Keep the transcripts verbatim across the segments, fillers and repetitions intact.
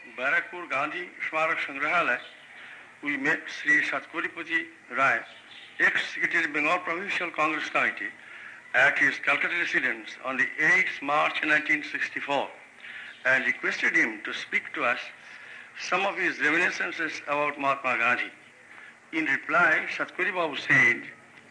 Barakpur Gandhi Smarak Sangrahalaya, we met Sri Satkoripati Rai, ex-Secretary Bengal Provincial Congress Committee, at his Calcutta residence on the eighth of March nineteen sixty-four and requested him to speak to us some of his reminiscences about Mahatma Gandhi. In reply, Satkuri Babu said,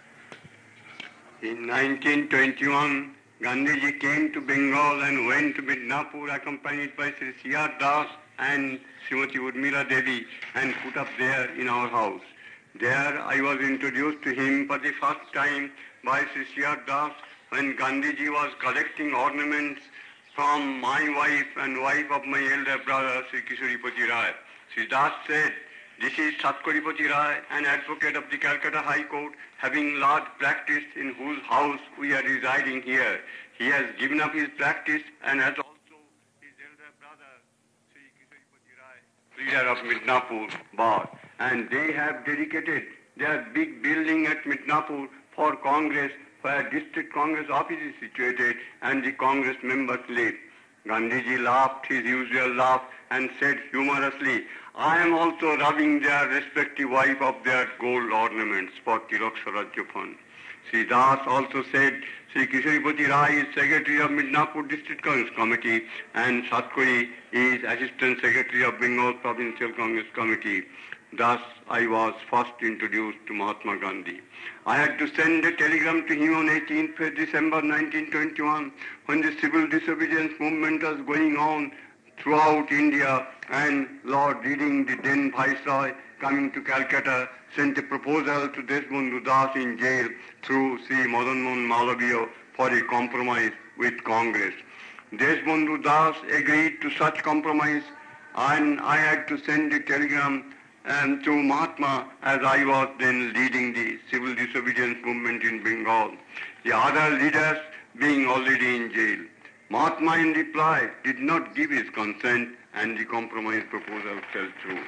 in nineteen twenty-one, Gandhiji came to Bengal and went to Midnapur accompanied by Sri C R Das and Srimati Urmila Devi and put up there in our house. There I was introduced to him for the first time by Sri C R Das when Gandhiji was collecting ornaments from my wife and wife of my elder brother Sri Kishoripati Rai. Sri Das said, "This is Satkoripati Rai, an advocate of the Calcutta High Court, having large practice in whose house we are residing here. He has given up his practice and has also his elder brother, Sri Kishoripati Rai, leader of Midnapur, Bar. And they have dedicated their big building at Midnapur for Congress, where district Congress office is situated and the Congress members live." Gandhiji laughed his usual laugh and said humorously, "I am also rubbing their respective wife of their gold ornaments for Tilak Swarajya Fund." Sri Das also said, Sri Kishoripati Rai is Secretary of Midnapur District Congress Committee and Satkuri is Assistant Secretary of Bengal Provincial Congress Committee. Thus, I was first introduced to Mahatma Gandhi. I had to send a telegram to him on eighteenth of December nineteen twenty-one when the civil disobedience movement was going on throughout India, and Lord Reading, the then Viceroy, coming to Calcutta, sent a proposal to Deshbandhu Das in jail through Sri Madan Mohan Malaviya for a compromise with Congress. Deshbandhu Das agreed to such compromise, and I had to send a telegram and to Mahatma as I was then leading the civil disobedience movement in Bengal, the other leaders being already in jail. Mahatma in reply did not give his consent and the compromise proposal fell through.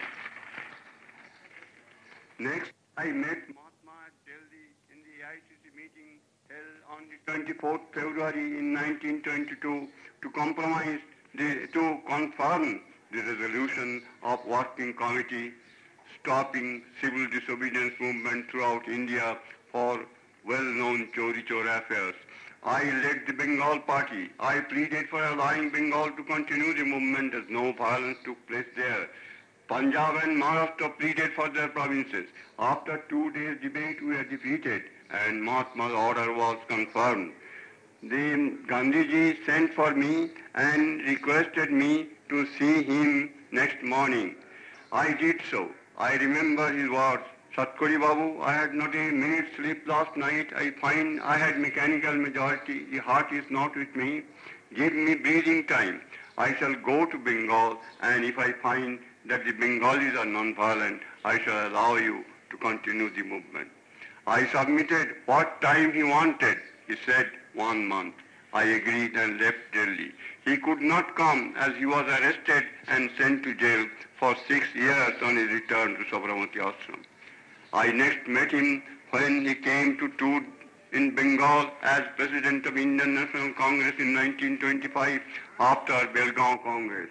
Next, I met Mahatma at Delhi in the I C C meeting held on the twenty-fourth of February in nineteen twenty-two to compromise, the, to confirm the resolution of working committee stopping civil disobedience movement throughout India for well-known Chori-Chora affairs. I led the Bengal party. I pleaded for allowing Bengal to continue the movement as no violence took place there. Punjab and Maharashtra pleaded for their provinces. After two days' debate, we were defeated and Mahatma's order was confirmed. The Gandhiji sent for me and requested me to see him next morning. I did so. I remember his words, "Satkuri Babu, I had not a minute's sleep last night. I find I had mechanical majority. The heart is not with me. Give me breathing time. I shall go to Bengal, and if I find that the Bengalis are non-violent, I shall allow you to continue the movement." I submitted what time he wanted. He said one month. I agreed and left Delhi. He could not come as he was arrested and sent to jail for six years on his return to Sabarmati Ashram. I next met him when he came to tour in Bengal as President of Indian National Congress in nineteen twenty-five after Belgaum Congress.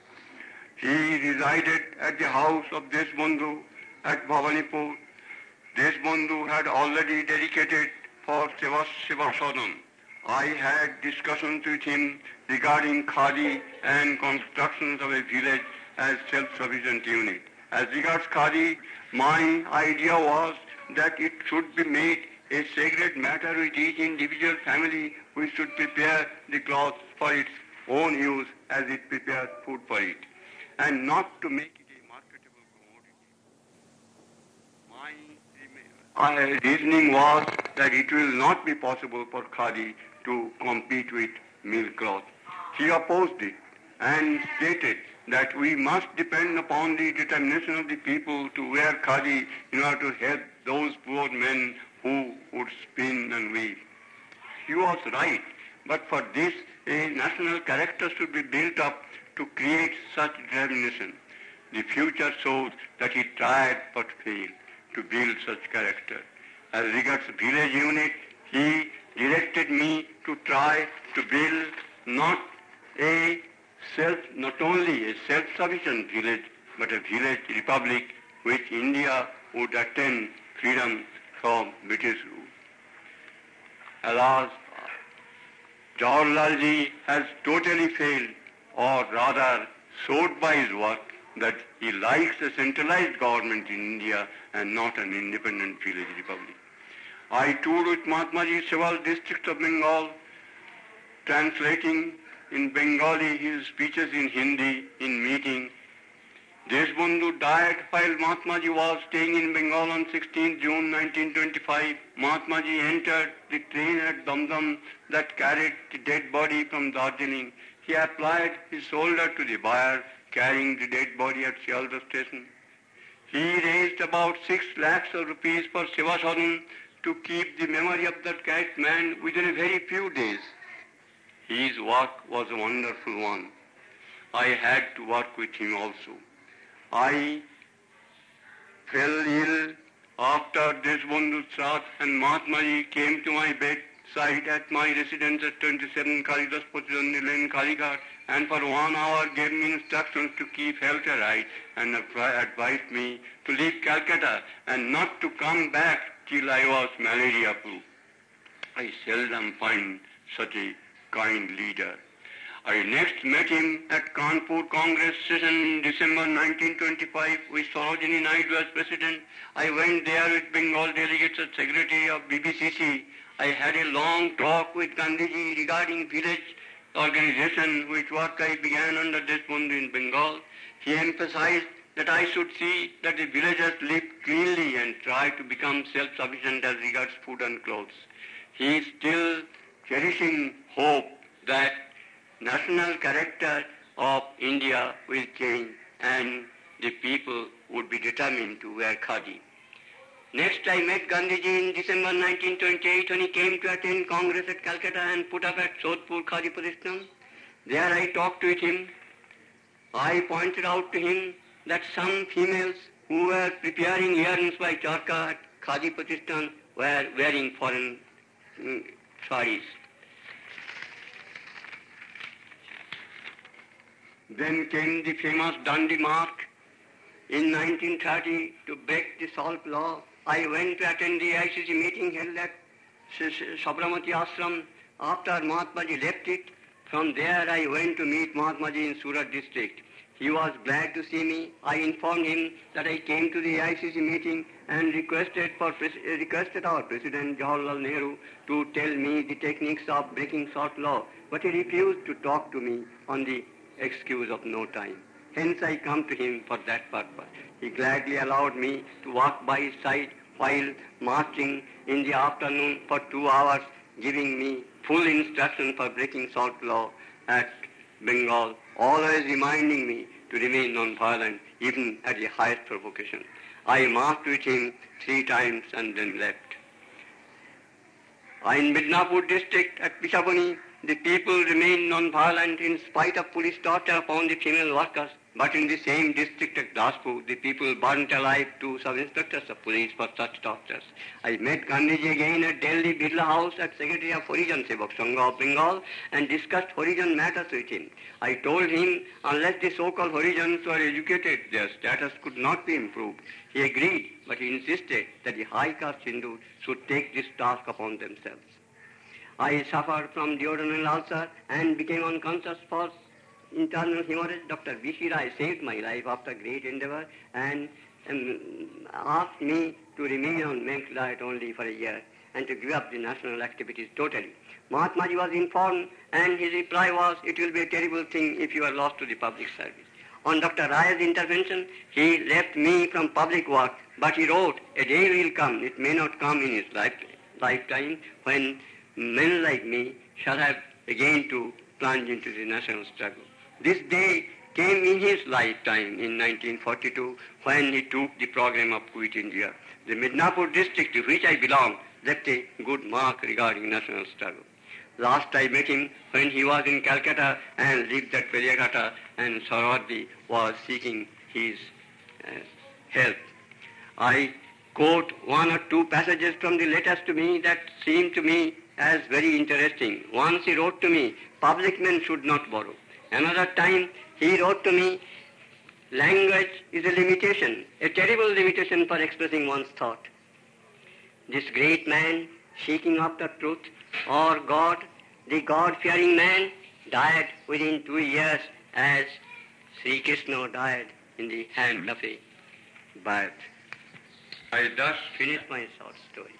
He resided at the house of Deshbandhu at Bhavanipur. Deshbandhu had already dedicated for Seva Seva Sadan. I had discussions with him regarding Khadi and constructions of a village as self-sufficient unit. As regards Khadi, my idea was that it should be made a sacred matter with each individual family which should prepare the cloth for its own use as it prepares food for it, and not to make it a marketable commodity. My uh, reasoning was that it will not be possible for Khadi to compete with mill cloth. He opposed it and stated that we must depend upon the determination of the people to wear khadi in order to help those poor men who would spin and weave. He was right, but for this a national character should be built up to create such determination. The future shows that he tried but failed to build such character. As regards village unit, he directed me to try to build not a self, not only a self-sufficient village, but a village republic which India would attain freedom from British rule. Alas, Jawaharlalji has totally failed, or rather showed by his work that he likes a centralized government in India and not an independent village republic. I toured with Mahatmaji several districts of Bengal, translating in Bengali his speeches in Hindi in meeting. Deshbandhu died while Mahatmaji was staying in Bengal on sixteenth June nineteen twenty-five. Mahatmaji entered the train at Damdam that carried the dead body from Darjeeling. He applied his shoulder to the wire carrying the dead body at Sialdah station. He raised about six lakhs of rupees for Seva Sadhan to keep the memory of that great man within a very few days. His work was a wonderful one. I had to work with him also. I fell ill after Deshbandhu's Shraddh and Mahatmaji came to my bedside at my residence at twenty-seven Kalidas Pachandi Lane, Kalighat, and for one hour gave me instructions to keep health right and advised me to leave Calcutta and not to come back till I was malaria-proof. I seldom find such a kind leader. I next met him at Kanpur Congress session in December nineteen twenty-five with Sarojini Naidu as president. I went there with Bengal delegates as secretary of B B C C. I had a long talk with Gandhiji regarding village organization, which work I began under Deshbandhu in Bengal. He emphasized that I should see that the villagers live cleanly and try to become self-sufficient as regards food and clothes. He is still cherishing hope that national character of India will change and the people would be determined to wear khadi. Next I met Gandhiji in December nineteen twenty-eight when he came to attend Congress at Calcutta and put up at Sodhpur Khadi Pratishthan. There I talked with him. I pointed out to him that some females who were preparing yarns by charka at Khadi Pratishthan were wearing foreign um, saris. Then came the famous Dandi March in nineteen thirty to break the salt law. I went to attend the A I C C meeting held at Sabramati Ashram after Mahatmaji left it. From there I went to meet Mahatmaji in Surat district. He was glad to see me. I informed him that I came to the A I C C meeting and requested, for, requested our President Jawaharlal Nehru to tell me the techniques of breaking salt law. But he refused to talk to me on the excuse of no time. Hence I come to him for that purpose. He gladly allowed me to walk by his side while marching in the afternoon for two hours, giving me full instruction for breaking salt law at Bengal, always reminding me to remain non-violent even at the highest provocation. I marched with him three times and then left. In Midnapur district at Pishapani, the people remained non-violent in spite of police torture upon the female workers. But in the same district at Daspur, the people burnt alive two sub-inspectors of police for such tortures. I met Gandhiji again at Delhi Birla House at Secretary of Horijan Sevak Sangha of Bengal and discussed Horijan matters with him. I told him unless the so-called Horijans were educated, their status could not be improved. He agreed, but he insisted that the high caste Hindus should take this task upon themselves. I suffered from duodenal ulcer and became unconscious for internal hemorrhage. Doctor V C Rai saved my life after great endeavor and um, asked me to remain on milk diet only for a year and to give up the national activities totally. Mahatmaji was informed and his reply was, it will be a terrible thing if you are lost to the public service. On Doctor Rai's intervention, he left me from public work, but he wrote, a day will come, it may not come in his life, lifetime, when men like me shall have again to plunge into the national struggle. This day came in his lifetime in nineteen forty-two when he took the program of Quit India. The Midnapur district to which I belong left a good mark regarding national struggle. Last I met him when he was in Calcutta and lived at Peliagata and Sarwadi was seeking his uh, help. I quote one or two passages from the letters to me that seemed to me as very interesting. Once he wrote to me, public men should not borrow. Another time he wrote to me, language is a limitation, a terrible limitation for expressing one's thought. This great man, seeking after truth, or God, the God-fearing man, died within two years as Sri Krishna died in the hand of a bird. I thus finish my short story.